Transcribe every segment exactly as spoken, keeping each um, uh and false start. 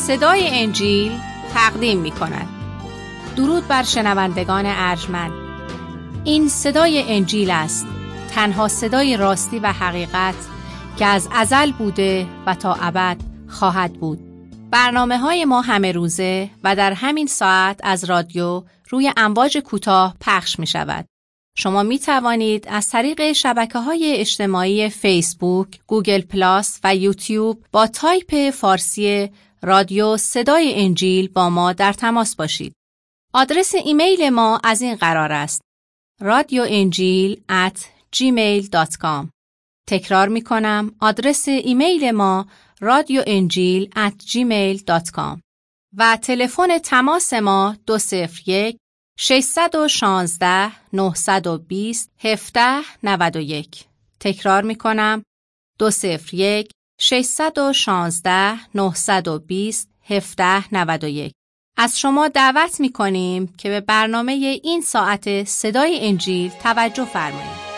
صدای انجیل تقدیم می کند. درود بر شنوندگان ارجمند. این صدای انجیل است، تنها صدای راستی و حقیقت که از ازل بوده و تا ابد خواهد بود. برنامه های ما همه روزه و در همین ساعت از رادیو روی امواج کوتاه پخش می شود. شما می توانید از طریق شبکه‌های اجتماعی فیسبوک، گوگل پلاس و یوتیوب با تایپ فارسی رادیو صدای انجیل با ما در تماس باشید. آدرس ایمیل ما از این قرار است: رادیو انجیل ات جیمیل دات کام. تکرار می کنم، آدرس ایمیل ما رادیو انجیل ات جیمیل دات کام و تلفن تماس ما دو صفر یک ششصد و شانزده نهصد و بیست هفده نود و یک. تکرار می کنم، دو صفر یک ششصد و شانزده نهصد و بیست هفده نود و یک. از شما دعوت می کنیم که به برنامه این ساعت صدای انجیل توجه فرمایید.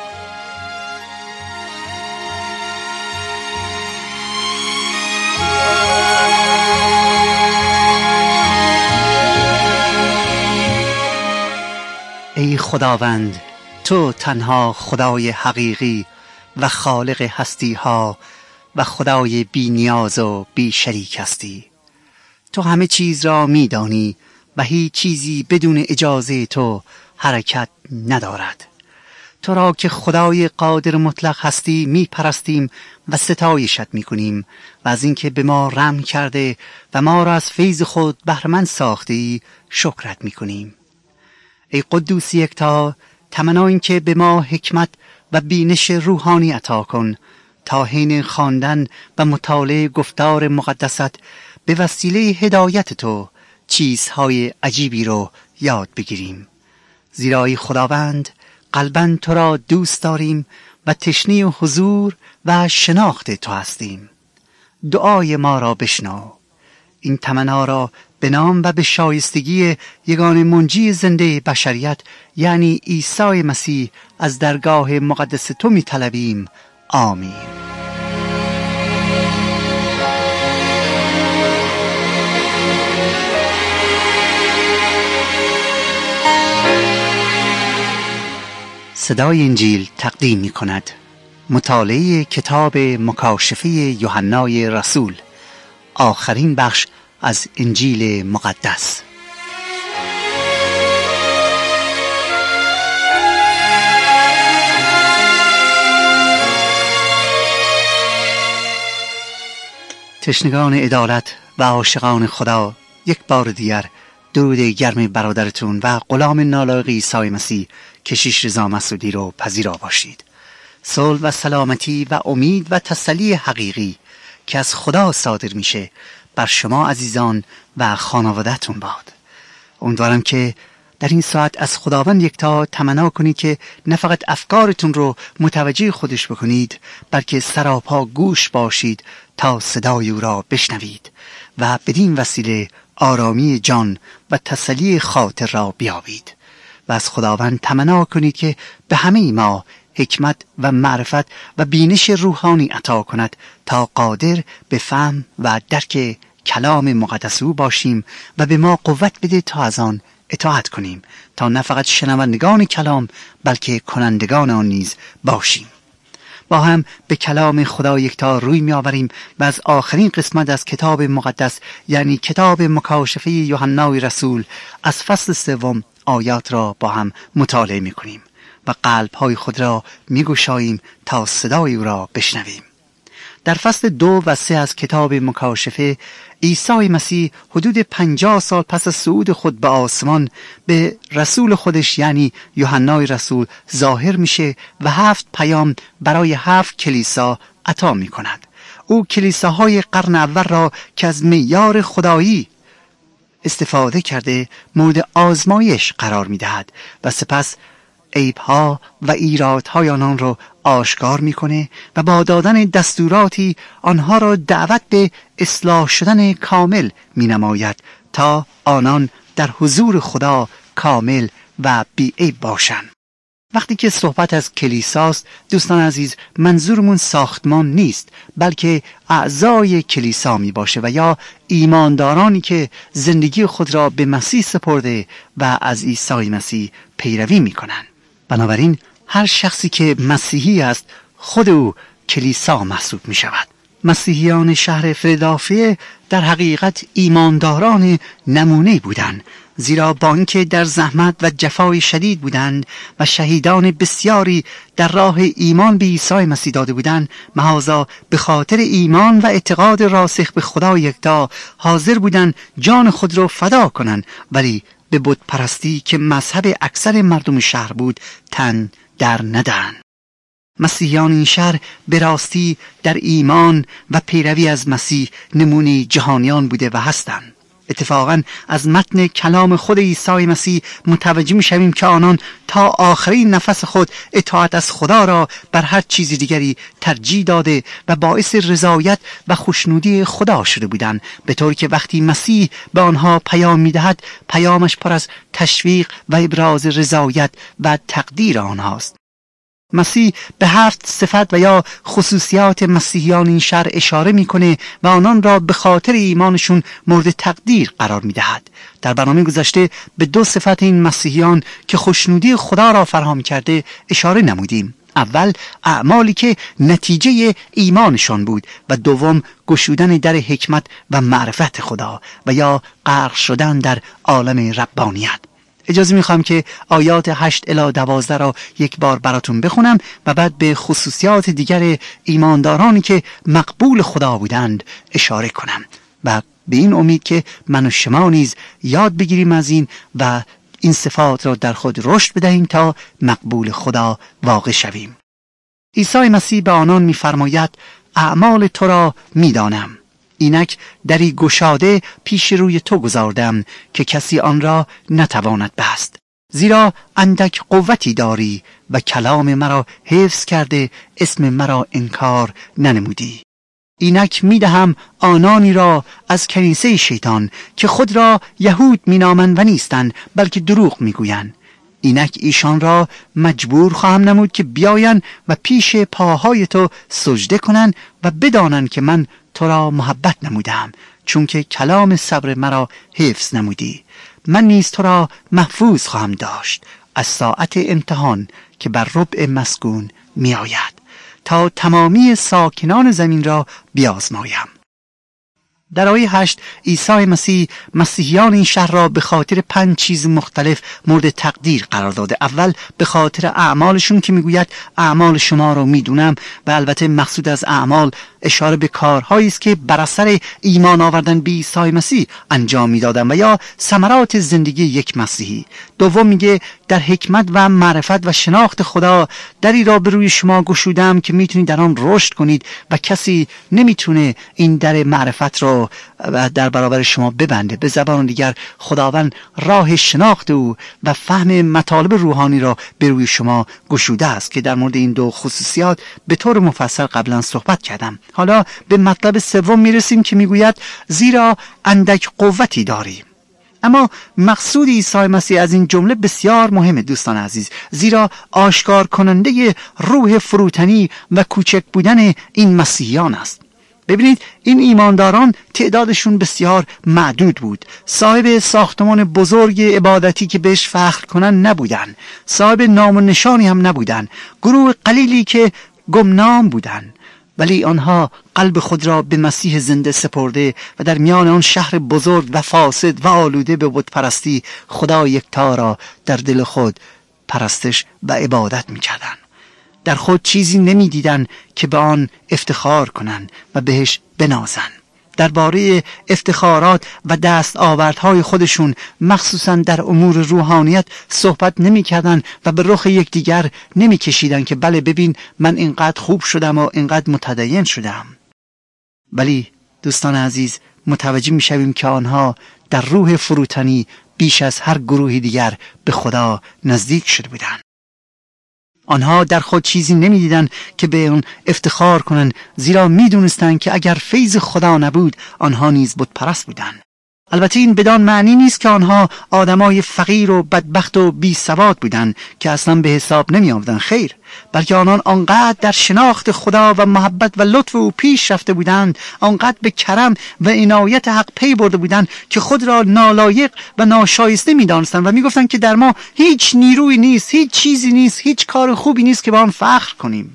ای خداوند، تو تنها خدای حقیقی و خالق هستی ها و خدای بی نیاز و بی شریک هستی. تو همه چیز را می دانی و هیچ چیزی بدون اجازه تو حرکت ندارد. تو را که خدای قادر مطلق هستی می پرستیم و ستایشت می کنیم و از اینکه به ما رحم کرده و ما را از فیض خود بهره‌مند ساختی شکرت می کنیم. ای قدوس یکتا، تمنا این که به ما حکمت و بینش روحانی عطا کن تا حین خواندن و مطالعه گفتار مقدست به وسیله هدایت تو چیزهای عجیبی رو یاد بگیریم. زیرا ای خداوند، قلباً تو را دوست داریم و تشنه حضور و شناخت تو هستیم. دعای ما را بشنو. این تمنا را به نام و به شایستگی یگانه منجی زنده بشریت یعنی عیسی مسیح از درگاه مقدس تو می طلبیم. آمین. صدای انجیل تقدیم می کند مطالعه کتاب مکاشفه یوحنای رسول، آخرین بخش از انجیل مقدس. تشنگان عدالت و عاشقان خدا، یک بار دیگر درود گرم برادرتون و غلام نالایق عیسی مسیح کشیش رضا مسعودی رو پذیرا باشید. صلح و سلامتی و امید و تسلی حقیقی که از خدا صادر میشه بر شما عزیزان و خانواده‌تون باد. امیدوارم که در این ساعت از خداوند یکتا تمنا کنید که نه فقط افکارتون رو متوجه خودش بکنید، بلکه سراپا گوش باشید تا صدای او را بشنوید و بدین وسیله آرامی جان و تسلی خاطر را بیابید. و از خداوند تمنا کنید که به همه ما حکمت و معرفت و بینش روحانی عطا کند تا قادر به فهم و درک کلام مقدس او باشیم و به ما قوت بده تا از آن اطاعت کنیم، تا نه فقط شنوندگان کلام بلکه کنندگان آن نیز باشیم. با هم به کلام خدا یکتا روی می آوریم و از آخرین قسمت از کتاب مقدس یعنی کتاب مکاشفه یوحنای رسول از فصل سوم آیات را با هم مطالعه می کنیم و قلب‌های خود را می‌گشاییم تا صدای او را بشنویم. در فصل دو و سه از کتاب مکاشفه، عیسی مسیح حدود پنجاه سال پس از صعود خود به آسمان به رسول خودش یعنی یوحنای رسول ظاهر میشه و هفت پیام برای هفت کلیسا عطا می‌کند. او کلیساهای قرن اول را که از معیار خدایی استفاده کرده مورد آزمایش قرار می‌دهد و سپس عیب‌ها و ایرادهای آنان را آشکار می‌کنه و با دادن دستوراتی آنها را دعوت به اصلاح شدن کامل می‌نماید تا آنان در حضور خدا کامل و بی‌عیب باشند. وقتی که صحبت از کلیساست دوستان عزیز، منظورمون ساختمان نیست، بلکه اعضای کلیسا می باشه و یا ایماندارانی که زندگی خود را به مسیح سپرده و از عیسی مسیح پیروی می کنن. بنابراین هر شخصی که مسیحی است خود او کلیسا محسوب می شود. مسیحیان شهر فیلادلفیا در حقیقت ایمانداران نمونه بودند، زیرا با اینکه در زحمت و جفای شدید بودند و شهیدان بسیاری در راه ایمان به عیسی مسیح داده بودند، محضاً به خاطر ایمان و اعتقاد راسخ به خدا یکتا حاضر بودند جان خود را فدا کنند، ولی به بت پرستی که مذهب اکثر مردم شهر بود تن در ندهند. مسیحیان این شهر به راستی در ایمان و پیروی از مسیح نمونه جهانیان بوده و هستند. اتفاقاً از متن کلام خود عیسی مسیح متوجه می شویم که آنان تا آخرین نفس خود اطاعت از خدا را بر هر چیز دیگری ترجیح داده و باعث رضایت و خوشنودی خدا شده بودند، به طوری که وقتی مسیح به آنها پیام می دهد پیامش پر از تشویق و ابراز رضایت و تقدیر آنهاست. مسیح به هفت صفت و یا خصوصیات مسیحیان این شهر اشاره میکنه و آنان را به خاطر ایمانشون مورد تقدیر قرار میدهد. در برنامه گذشته به دو صفت این مسیحیان که خوشنودی خدا را فراهم کرده اشاره نمودیم. اول اعمالی که نتیجه ایمانشان بود و دوم گشودن در حکمت و معرفت خدا و یا غرق شدن در عالم ربانیت. اجازه میخوام که آیات هشت الی دوازده را یک بار براتون بخونم و بعد به خصوصیات دیگر ایماندارانی که مقبول خدا بودند اشاره کنم و به این امید که من و شما نیز یاد بگیریم از این و این صفات را در خود رشد بدهیم تا مقبول خدا واقع شویم. عیسی مسیح به آنان میفرماید اعمال تو را میدانم، اینک دری گشاده پیش روی تو گذاردم که کسی آن را نتواند بست، زیرا اندک قوتی داری و کلام مرا حفظ کرده اسم مرا انکار ننمودی. اینک میدهم آنانی را از کنیسه شیطان که خود را یهود مینامند و نیستند بلکه دروغ میگویند. اینک ایشان را مجبور خواهم نمود که بیایند و پیش پاهای تو سجده کنند و بدانند که من تو را محبت نمودم، چون که کلام صبر مرا حفظ نمودی. من نیز تو را محفوظ خواهم داشت از ساعت امتحان که بر ربع مسکون می آید تا تمامی ساکنان زمین را بیازمایم. در آیه هشت عیسی مسیح مسیحیان این شهر را به خاطر پنج چیز مختلف مورد تقدیر قرار داده. اول به خاطر اعمالشون که میگوید اعمال شما را میدونم و البته مقصود از اعمال اشاره به کارهایی است که بر اثر ایمان آوردن به عیسی مسیح انجام میدادن و یا ثمرات زندگی یک مسیحی. دوم میگه در حکمت و معرفت و شناخت خدا دری را به روی شما گشودم که میتونید در آن رشد کنید و کسی نمیتونه این در معرفت را در برابر شما ببنده. به زبان دیگر خداوند راه شناخت او و فهم مطالب روحانی را به روی شما گشوده است که در مورد این دو خصوصیات به طور مفصل قبلا صحبت کردم. حالا به مطلب سوم میرسیم که میگوید زیرا اندک قوتی داری. اما مقصود عیسی مسیح از این جمله بسیار مهمه دوستان عزیز، زیرا آشکار کننده روح فروتنی و کوچک بودن این مسیحیان است. ببینید این ایمانداران تعدادشون بسیار معدود بود، صاحب ساختمان بزرگ عبادتی که بهش فخر کنن نبودن، صاحب نام و نشانی هم نبودن، گروه قلیلی که گمنام بودن، ولی آنها قلب خود را به مسیح زنده سپرده و در میان آن شهر بزرگ و فاسد و آلوده به بت پرستی خدا یکتا را در دل خود پرستش و عبادت می‌کردند. در خود چیزی نمی دیدن که به آن افتخار کنند و بهش بنازند. درباره افتخارات و دستاوردهای خودشون مخصوصا در امور روحانیت صحبت نمی کردن و به رخ یکدیگر نمی کشیدن که بله ببین من اینقدر خوب شدم و اینقدر متدین شدم. ولی دوستان عزیز متوجه می شویم که آنها در روح فروتنی بیش از هر گروه دیگر به خدا نزدیک شده بودند. آنها در خود چیزی نمی دیدن که به اون افتخار کنند، زیرا می دونستن که اگر فیض خدا نبود آنها نیز بت پرست بودند. البته این بدان معنی نیست که آنها آدمای فقیر و بدبخت و بی سواد بودند که اصلا به حساب نمی آمدند. خیر، بلکه آنان آنقدر در شناخت خدا و محبت و لطف او پیش رفته بودند، آنقدر به کرم و عنایت حق پی برده بودند که خود را نالایق و ناشایسته می دانستند و می گفتند که در ما هیچ نیروی نیست، هیچ چیزی نیست، هیچ کار خوبی نیست که با آن فخر کنیم.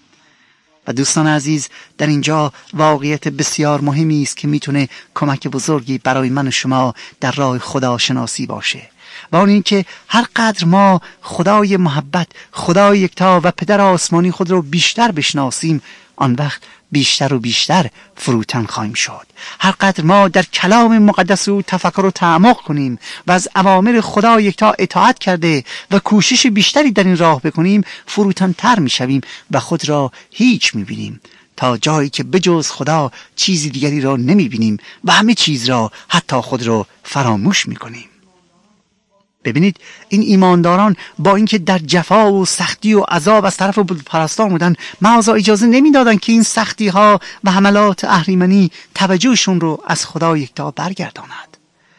و دوستان عزیز، در اینجا واقعیت بسیار مهمی است که میتونه کمک بزرگی برای من و شما در راه خدا شناسی باشه، و اون این که هر قدر ما خدای محبت، خدای یکتا و پدر آسمانی خود رو بیشتر بشناسیم، آن وقت بیشتر و بیشتر فروتن خواهیم شد. هر قدر ما در کلام مقدس او تفکر و تعمق کنیم و از اوامر خدا یکتا اطاعت کرده و کوشش بیشتری در این راه بکنیم، فروتن تر می شویم و خود را هیچ می بینیم، تا جایی که بجز خدا چیزی دیگری را نمی بینیم و همه چیز را، حتی خود را فراموش می کنیم. ببینید، این ایمانداران با اینکه در جفا و سختی و عذاب از طرف بتپرستان بودن، معاذا اجازه نمیدادن که این سختی ها و حملات اهریمنی توجهشون رو از خدا یکتا برگرداند.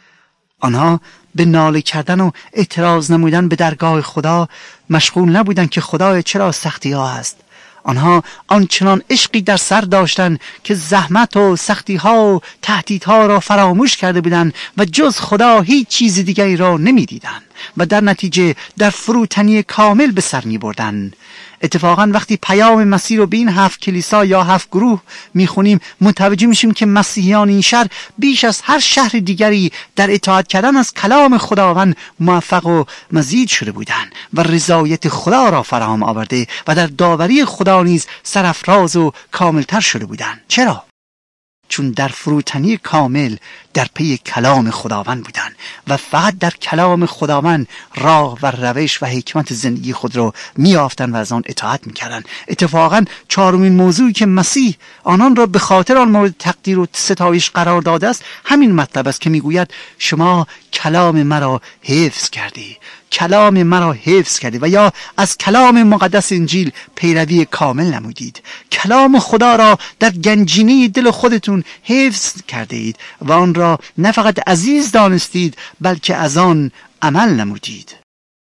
آنها به ناله کردن و اعتراض نمودن به درگاه خدا مشغول نبودن که خدای چرا سختی ها هست. آنها آنچنان عشقی در سر داشتند که زحمت و سختی ها و تهدیدها را فراموش کرده بودند و جز خدا هیچ چیز دیگری را نمی دیدند و در نتیجه در فروتنی کامل به سر می بردند. اتفاقا وقتی پیام مسیح رو به این هفت کلیسا یا هفت گروه میخونیم، متوجه میشیم که مسیحیان این شهر بیش از هر شهر دیگری در اطاعت کردن از کلام خداوند موفق و مزید شده بودند و رضایت خدا را فراهم آورده و در داوری خدا نیز سرافراز و کاملتر شده بودند. چرا؟ چون در فروتنی کامل در پی کلام خداوند بودند و فقط در کلام خداوند راه و روش و حکمت زندگی خود را می‌یافتند و از آن اطاعت می‌کردند. اتفاقاً چهارمین موضوعی که مسیح آنان را به خاطر آن مورد تقدیر و ستایش قرار داده است همین مطلب است که می‌گوید شما کلام مرا حفظ کردی، کلام مرا حفظ کردی و یا از کلام مقدس انجیل پیروی کامل نمودید. کلام خدا را در گنجینه دل خودتون حفظ کرده اید و آن را نه فقط عزیز دانستید بلکه از آن عمل نمودید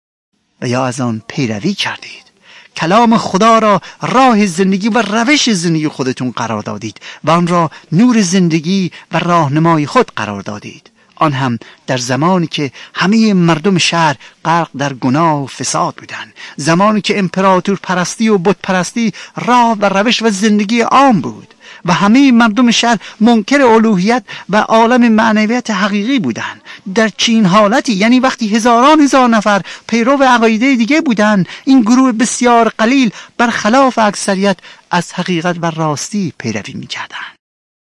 و یا از آن پیروی کردید. کلام خدا را راه زندگی و روش زندگی خودتون قرار دادید و آن را نور زندگی و راهنمای خود قرار دادید، آن هم در زمانی که همه مردم شهر غرق در گناه و فساد بودند، زمانی که امپراتور پرستی و بت پرستی راه و روش و زندگی عام بود و همه مردم شهر منکر الوهیت و عالم معنویت حقیقی بودند. در چین حالتی، یعنی وقتی هزاران هزار نفر پیرو عقاید دیگه بودند، این گروه بسیار قلیل برخلاف اکثریت از حقیقت و راستی پیروی می‌کردند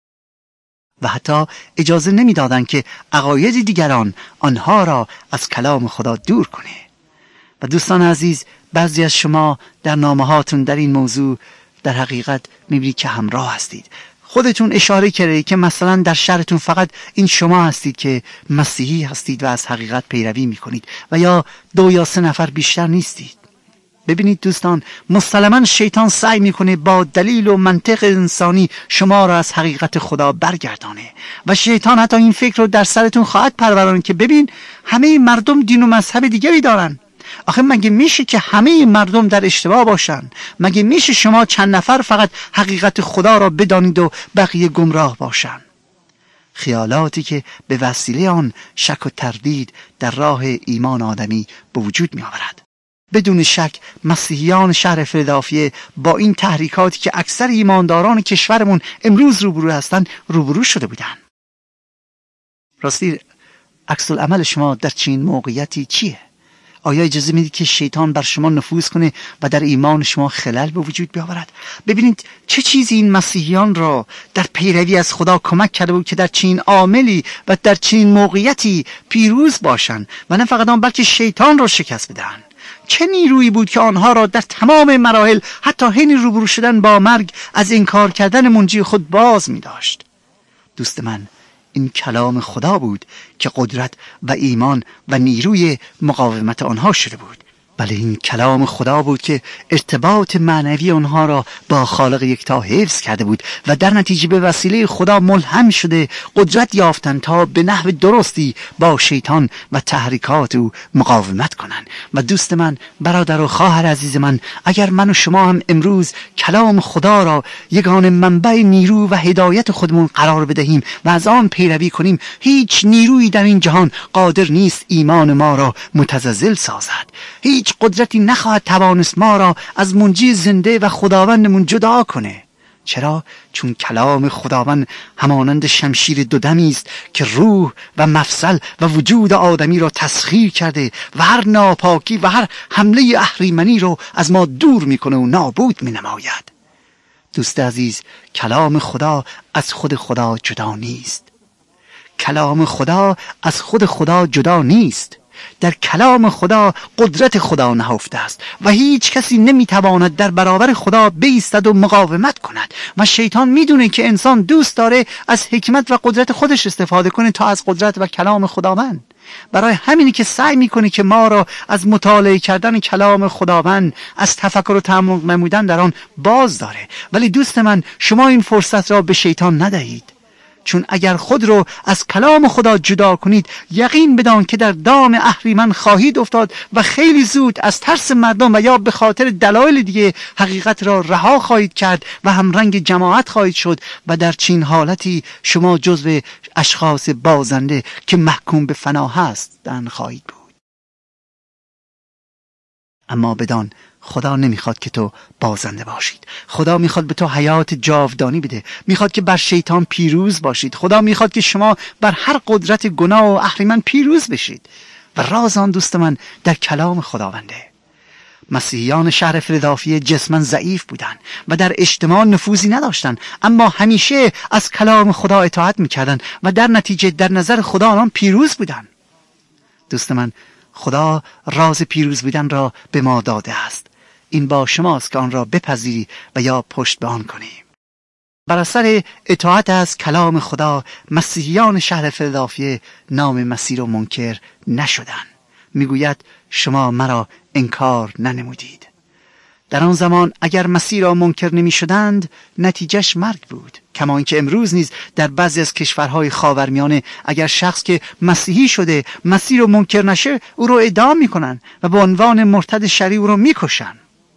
و حتی اجازه نمی‌دادند که عقاید دیگران آنها را از کلام خدا دور کنه. و دوستان عزیز، بعضی از شما در نامه‌هاتون در این موضوع در حقیقت می‌بینید که همراه هستید. خودتون اشاره کردید که مثلا در شهرتون فقط این شما هستید که مسیحی هستید و از حقیقت پیروی می‌کنید و یا دو یا سه نفر بیشتر نیستید. ببینید دوستان، مسلماً شیطان سعی میکنه با دلیل و منطق انسانی شما را از حقیقت خدا برگردانه و شیطان حتی این فکر رو در سرتون خواهد پروران که ببین همه مردم دین و مذهب دیگری دارن. آخه مگه میشه که همه مردم در اشتباه باشن؟ مگه میشه شما چند نفر فقط حقیقت خدا را بدانید و بقیه گمراه باشن؟ خیالاتی که به وسیله آن شک و تردید در راه ایمان آدمی به وجود می آورد. بدون شک مسیحیان شهر فیلادلفیا با این تحریکاتی که اکثر ایمانداران کشورمون امروز روبرو هستند روبرو شده بودند. راستی عکس العمل شما در چنین موقعیتی چیه؟ آیا اجازه میدید که شیطان بر شما نفوذ کنه و در ایمان شما خلل به وجود بیاورد؟ ببینید چه چیزی این مسیحیان را در پیروی از خدا کمک کرده بود که در چنین عاملی و در چنین موقعیتی پیروز باشند و نه فقط آن بلکه شیطان را شکست بدهند. چه نیرویی بود که آنها را در تمام مراحل حتی حین روبرو شدن با مرگ از انکار کردن منجی خود باز می داشت؟ دوست من، این کلام خدا بود که قدرت و ایمان و نیروی مقاومت آنها شده بود. بله این کلام خدا بود که ارتباط معنوی آنها را با خالق یکتا حفظ کرده بود و در نتیجه به وسیله خدا ملهم شده قدرت یافتند تا به نحو درستی با شیطان و تحریکات او مقاومت کنند. و دوست من، برادر و خواهر عزیز من، اگر من و شما هم امروز کلام خدا را یگانه منبع نیرو و هدایت خودمون قرار بدهیم و از آن پیروی کنیم، هیچ نیرویی در این جهان قادر نیست ایمان ما را متزلزل سازد. هیچ قدرتی نخواهد توانست ما را از منجی زنده و خداوندمون جدا کنه. چرا؟ چون کلام خداوند همانند شمشیر دودمی است که روح و مفصل و وجود آدمی را تسخیر کرده و هر ناپاکی و هر حمله اهریمنی رو از ما دور میکنه و نابود مینماید. دوست عزیز، کلام خدا از خود خدا جدا نیست. کلام خدا از خود خدا جدا نیست. در کلام خدا قدرت خدا نهفته است و هیچ کسی نمیتواند در برابر خدا بایستد و مقاومت کند. و شیطان میدونه که انسان دوست داره از حکمت و قدرت خودش استفاده کنه تا از قدرت و کلام خداوند. برای همینی که سعی میکنه که ما را از مطالعه کردن کلام خداوند، از تفکر و تعمق نمودن در آن باز داره. ولی دوست من، شما این فرصت را به شیطان ندهید، چون اگر خود رو از کلام خدا جدا کنید، یقین بدان که در دام اهریمن خواهید افتاد و خیلی زود از ترس مردم و یا به خاطر دلایل دیگه حقیقت را رها خواهید کرد و همرنگ جماعت خواهید شد و در چین حالتی شما جزو اشخاص بازنده که محکوم به فنا هستند خواهید بود. اما بدان خدا نمیخواد که تو بازنده باشید. خدا میخواد به تو حیات جاودانی بده. میخواد که بر شیطان پیروز باشید. خدا میخواد که شما بر هر قدرت گناه و اهریمن پیروز بشید. و راز آن دوست من در کلام خداونده. مسیحیان شهر فیلادلفیا جسماً ضعیف بودند و در اجتماع نفوذی نداشتند، اما همیشه از کلام خدا اطاعت میکردند و در نتیجه در نظر خدا آنان پیروز بودند. دوست من، خدا راز پیروز بودن را به ما داده است. این با شماست که آن را بپذیری و یا پشت به آن کنی. بر اثر اطاعت از کلام خدا، مسیحیان شهر فیلادلفیا نام مسیح را منکر نشدند. میگوید شما مرا انکار ننمودید. در آن زمان اگر مسیح را منکر نمی شدند، نتیجهش مرگ بود. کما اینکه امروز نیز در بعضی از کشورهای خاورمیانه اگر شخص که مسیحی شده مسیح را منکر نشه، او را اعدام میکنن و به عنوان مرتد شرعی او را میکشن.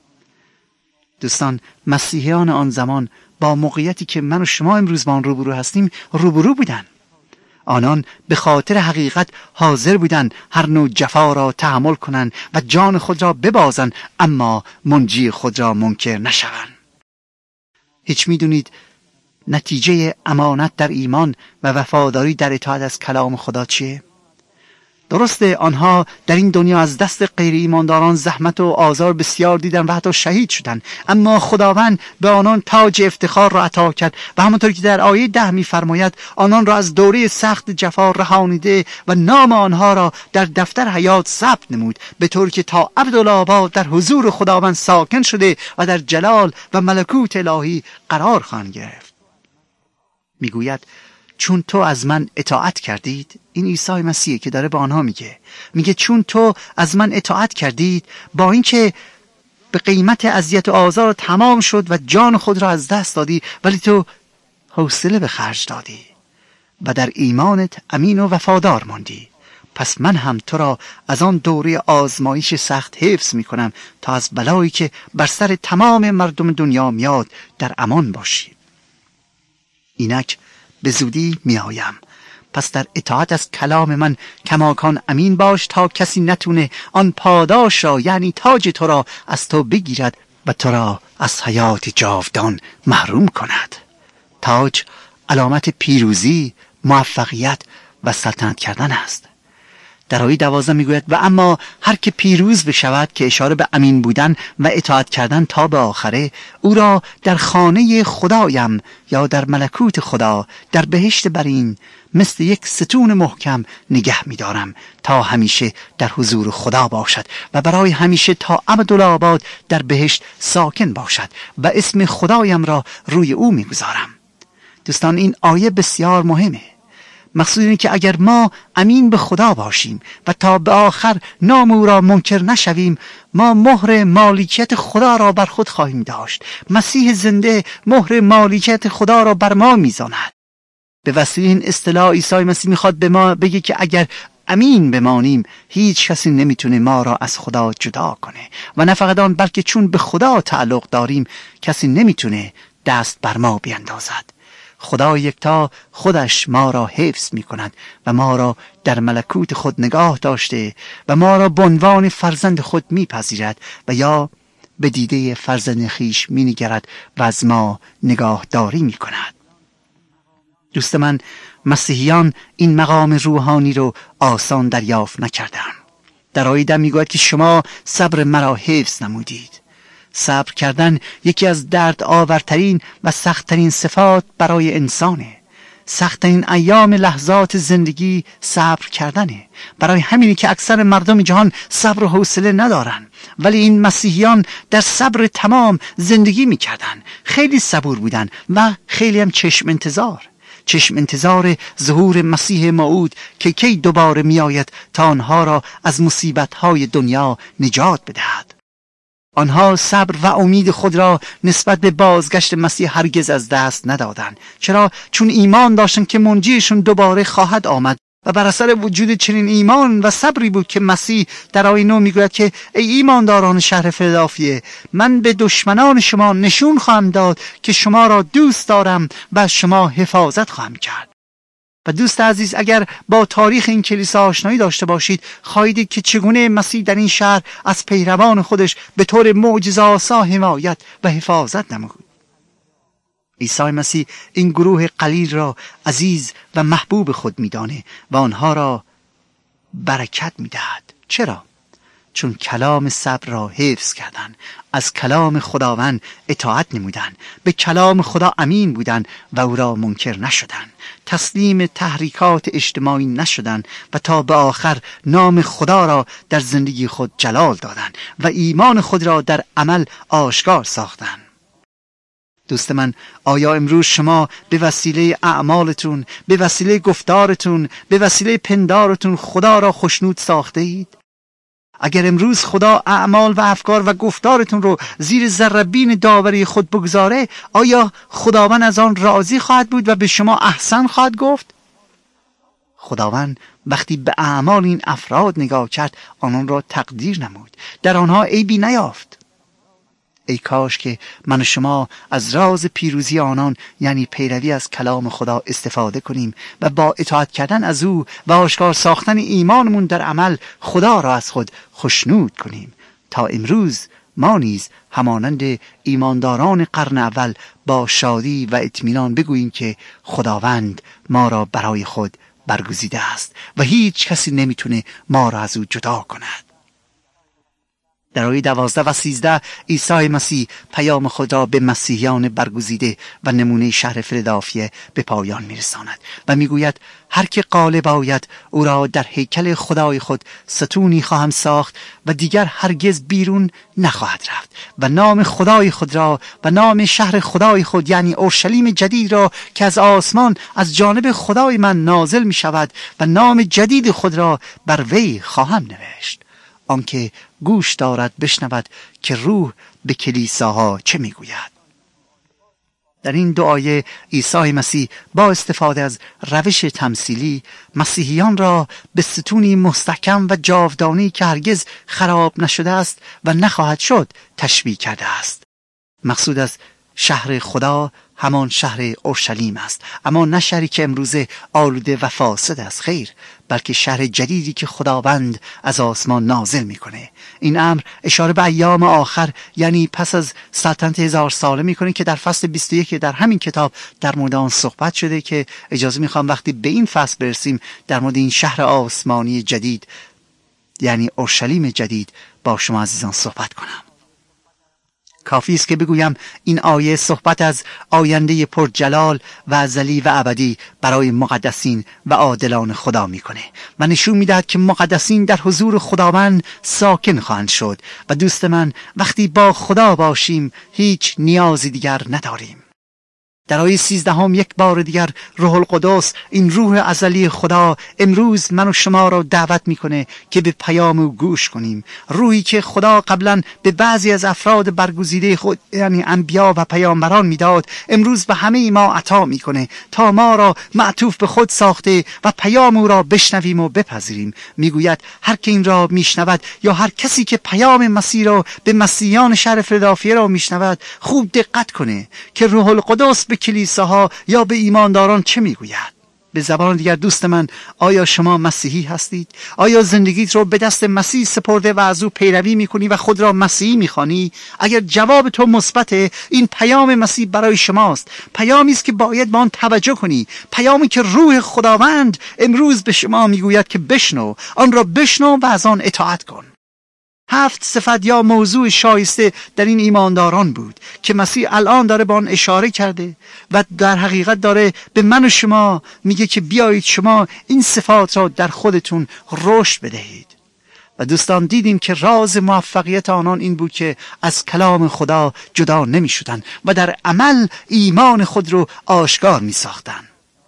دوستان، مسیحیان آن زمان با موقعیتی که من و شما امروز با آن روبرو هستیم روبرو بودن. آنان به خاطر حقیقت حاضر بودند هر نوع جفا را تحمل کنند و جان خود را ببازند، اما منجی خود را منکر نشوند. هیچ میدونید نتیجه امانت در ایمان و وفاداری در اطاعت از کلام خدا چیه؟ درسته آنها در این دنیا از دست غیر ایمانداران زحمت و آزار بسیار دیدن و حتی شهید شدن، اما خداوند به آنان تاج افتخار را عطا کرد و همونطور که در آیه ده می‌فرماید آنان را از دوره سخت جفا رهانیده و نام آنها را در دفتر حیات ثبت نمود، به طور که تا ابدالآباد در حضور خداوند ساکن شده و در جلال و ملکوت الهی قرار خواهند گرفت. میگوید چون تو از من اطاعت کردید، این عیسی مسیحه که داره به آنها میگه، میگه چون تو از من اطاعت کردید، با اینکه به قیمت اذیت و آزار تمام شد و جان خود را از دست دادی، ولی تو حوصله به خرج دادی و در ایمانت امین و وفادار ماندی، پس من هم تو را از آن دوره آزمایش سخت حفظ میکنم تا از بلایی که بر سر تمام مردم دنیا میاد در امان باشی. اینک به زودی می آیم. پس در اطاعت از کلام من کماکان امین باش تا کسی نتونه آن پاداش را، یعنی تاج تو را از تو بگیرد و تو را از حیات جاودان محروم کند. تاج علامت پیروزی، موفقیت و سلطنت کردن است. در آیه دوازده میگوید و اما هر که پیروز بشود، که اشاره به امین بودن و اطاعت کردن تا به آخره، او را در خانه خدایم یا در ملکوت خدا در بهشت برین مثل یک ستون محکم نگه می‌دارم تا همیشه در حضور خدا باشد و برای همیشه تا ابدالآباد در بهشت ساکن باشد و اسم خدایم را روی او می‌گذارم. دوستان، این آیه بسیار مهمه. مقصود اینه که اگر ما امین به خدا باشیم و تا به آخر نام او را منکر نشویم، ما مهر مالکیت خدا را بر خود خواهیم داشت. مسیح زنده مهر مالکیت خدا را بر ما میزاند. به وسیله این اصطلاح عیسی مسیح میخواد به ما بگه که اگر امین بمانیم، هیچ کسی نمیتونه ما را از خدا جدا کنه. و نه فقط آن، بلکه چون به خدا تعلق داریم، کسی نمیتونه دست بر ما بیندازد. خدا یکتا خودش ما را حفظ می کند و ما را در ملکوت خود نگاه داشته و ما را به عنوان فرزند خود می پذیرد و یا به دیده فرزند خیش می نگرد و از ما نگاهداری می کند. دوست من، مسیحیان این مقام روحانی رو آسان دریافت نکردند. در آیه می گوید که شما صبر مرا حفظ نمودید. صبر کردن یکی از درد آورترین و سختترین صفات برای انسانه. سختترین ایام لحظات زندگی صبر کردنه. برای همینی که اکثر مردم جهان صبر و حوصله ندارن، ولی این مسیحیان در صبر تمام زندگی میکردن. خیلی صبور بودن و خیلی هم چشم انتظار چشم انتظار ظهور مسیح موعود که کی دوباره میآید تا آنها را از مصیبت‌های دنیا نجات بدهد. آنها صبر و امید خود را نسبت به بازگشت مسیح هرگز از دست ندادند. چرا؟ چون ایمان داشتند که منجیشون دوباره خواهد آمد و بر اثر وجود چنین ایمان و صبری بود که مسیح در آیه نه میگوید که ای ایمانداران شهر فیلادلفیه، من به دشمنان شما نشون خواهم داد که شما را دوست دارم و شما حفاظت خواهم کرد. و دوست عزیز، اگر با تاریخ این کلیسا آشنایی داشته باشید، خواهید که چگونه مسیح در این شهر از پیروان خودش به طور معجزه‌آسا حمایت و حفاظت نمود. عیسی مسیح این گروه قلیل را عزیز و محبوب خود می‌دانه و آنها را برکت می‌دهد. چرا؟ چون کلام صبر را حفظ کردند، از کلام خداوند اطاعت نمودند، به کلام خدا امین بودند و او را منکر نشدند، تسلیم تحریکات اجتماعی نشدند و تا به آخر نام خدا را در زندگی خود جلال دادند و ایمان خود را در عمل آشکار ساختند. دوست من، آیا امروز شما به وسیله اعمالتون، به وسیله گفتارتون، به وسیله پندارتون خدا را خوشنود ساخته اید؟ اگر امروز خدا اعمال و افکار و گفتارتون رو زیر ذره‌بین داوری خود بگذاره، آیا خداوند از آن راضی خواهد بود و به شما احسن خواهد گفت؟ خداوند وقتی به اعمال این افراد نگاه کرد، آنان را تقدیر نمود، در آنها عیبی نیافت. ای کاش که من و شما از راز پیروزی آنان، یعنی پیروی از کلام خدا، استفاده کنیم و با اطاعت کردن از او و آشکار ساختن ایمانمون در عمل خدا را از خود خوشنود کنیم، تا امروز ما نیز همانند ایمانداران قرن اول با شادی و اطمینان بگوییم که خداوند ما را برای خود برگزیده است و هیچ کسی نمیتونه ما را از او جدا کند. در آیه دوازده و سیزده عیسی مسیح پیام خود را به مسیحیان برگزیده و نمونه شهر فیلادلفیه به پایان میرساند و میگوید هر که غالب آید او را در هیکل خدای خود ستونی خواهم ساخت و دیگر هرگز بیرون نخواهد رفت و نام خدای خود را و نام شهر خدای خود، یعنی اورشلیم جدید را که از آسمان از جانب خدای من نازل می شود و نام جدید خود را بر وی خواهم نوشت. آنکه گوش دارد بشنود که روح به کلیساها چه میگوید. در این دو آیه عیسی مسیح با استفاده از روش تمثیلی مسیحیان را به ستونی مستحکم و جاودانی که هرگز خراب نشده است و نخواهد شد تشبیه کرده است. مقصود از شهر خدا همان شهر اورشلیم است، اما نه شهری که امروزه آلوده و فاسد است، خیر، بلکه شهر جدیدی که خداوند از آسمان نازل میکنه. این امر اشاره به ایام آخر، یعنی پس از سلطنت هزار ساله میکنه که در فصل بیست و یک در همین کتاب در مورد آن صحبت شده که اجازه میخوام وقتی به این فصل برسیم در مورد این شهر آسمانی جدید، یعنی اورشلیم جدید، با شما عزیزان صحبت کنم. کافی است که بگویم این آیه صحبت از آینده پرجلال و ازلی و ابدی برای مقدسین و عادلان خدا میکنه و نشون میدهد که مقدسین در حضور خداوند ساکن خواهند شد. و دوست من، وقتی با خدا باشیم هیچ نیازی دیگر نداریم. در آیه سیزدهم یک بار دیگر روح القدس، این روح ازلی خدا، امروز من و شما را دعوت میکنه که به پیام او گوش کنیم. روحی که خدا قبلا به بعضی از افراد برگزیده خود یعنی انبیا و پیامبران میداد، امروز به همه ما عطا میکنه تا ما را معطوف به خود ساخته و پیام او را بشنویم و بپذیریم. میگوید هر که این را میشنود یا هر کسی که پیام مسیح را به مسیحیان شهر فیلادلفیا را میشنود خوب دقت کنه که روح القدس به کلیساها یا به ایمانداران چه میگوید. به زبان دیگر دوست من، آیا شما مسیحی هستید؟ آیا زندگیت رو به دست مسیح سپرده و از او پیروی میکنی و خود را مسیحی میخوانی؟ اگر جواب تو مثبته، این پیام مسیح برای شماست. پیامی است که باید به آن توجه کنی، پیامی که روح خداوند امروز به شما میگوید که بشنو، آن را بشنو و از آن اطاعت کن. هفت صفت یا موضوع شایسته در این ایمانداران بود که مسیح الان داره با آن اشاره کرده و در حقیقت داره به من و شما میگه که بیایید شما این صفات را در خودتون رشد بدهید. و دوستان دیدیم که راز موفقیت آنان این بود که از کلام خدا جدا نمی شدن و در عمل ایمان خود رو آشکار می ساختن.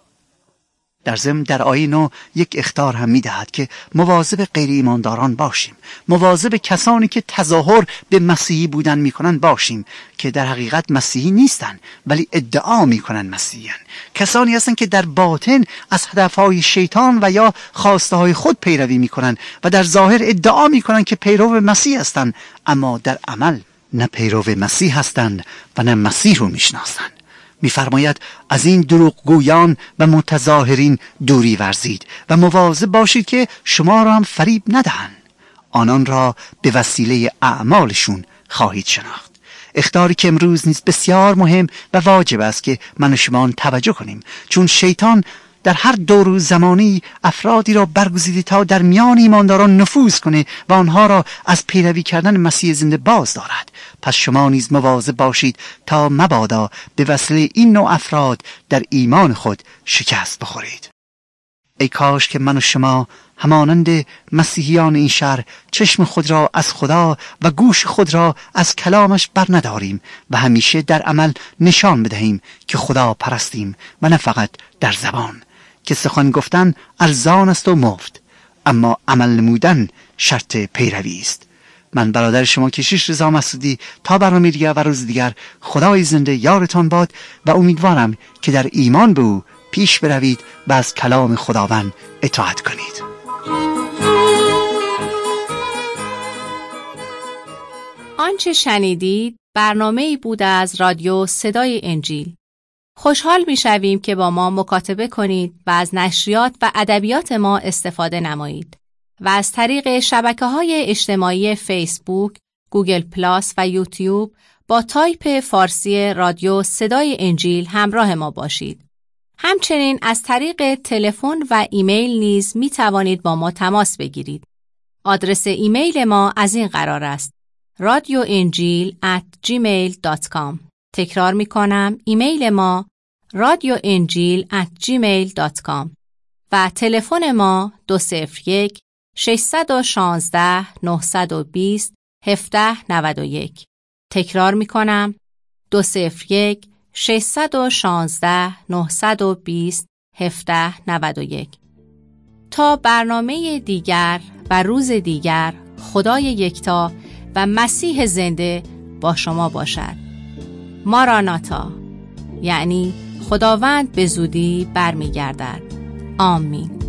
در ضمن در آیه نو یک اخطار هم می‌دهد که مواظب غیر ایمانداران باشیم، مواظب کسانی که تظاهر به مسیحی بودن میکنن باشیم که در حقیقت مسیحی نیستن ولی ادعا میکنن مسیحیان. کسانی هستند که در باطن از هدفهای شیطان و یا خواسته های خود پیروی میکنن و در ظاهر ادعا میکنن که پیرو مسیح هستند، اما در عمل نه پیرو مسیح هستند و نه مسیح رو میشناسند. می‌فرماید از این دروغگویان و متظاهرین دوری ورزید و مواظب باشید که شما را هم فریب ندهند. آنان را به وسیله اعمالشون خواهید شناخت. اخطاری که امروز نیز بسیار مهم و واجب است که من و شما توجه کنیم، چون شیطان در هر دور و زمانی افرادی را برگزیده تا در میان ایمانداران نفوذ کنه و آنها را از پیروی کردن مسیح زنده باز دارد. پس شما نیز مواظب باشید تا مبادا به وسیله این نوع افراد در ایمان خود شکست بخورید. ای کاش که من و شما همانند مسیحیان این شهر چشم خود را از خدا و گوش خود را از کلامش بر نداریم و همیشه در عمل نشان بدهیم که خدا پرستیم و نه فقط در زبان، که سخن گفتن ارزان است و مفت، اما عمل نمودن شرط پیروی است. من برادر شما کشیش رضا مسعودی، تا برنامه دیگر و روز دیگر خدای زنده یارتان باد و امیدوارم که در ایمان به او پیش بروید و از کلام خداوند اطاعت کنید. آنچه شنیدید برنامه‌ای بود از رادیو صدای انجیل. خوشحال می‌شویم که با ما مکاتبه کنید و از نشریات و ادبیات ما استفاده نمایید و از طریق شبکه‌های اجتماعی فیسبوک، گوگل پلاس و یوتیوب با تایپ فارسی رادیو صدای انجیل همراه ما باشید. همچنین از طریق تلفن و ایمیل نیز می توانید با ما تماس بگیرید. آدرس ایمیل ما از این قرار است: رادیو انجیل ات جیمیل دات کام. تکرار می کنم، ایمیل ما رادیو انجیل ات جیمیل دات کام و تلفن ما دو صفر یک ششصد و شانزده نهصد و بیست هفده نود و یک. تکرار می کنم، دو صفر یک ششصد و شانزده نهصد و بیست هفده نود و یک. تا برنامه دیگر و روز دیگر، خدای یکتا و مسیح زنده با شما باشد. ماراناتا، یعنی خداوند به زودی برمیگردد. آمین.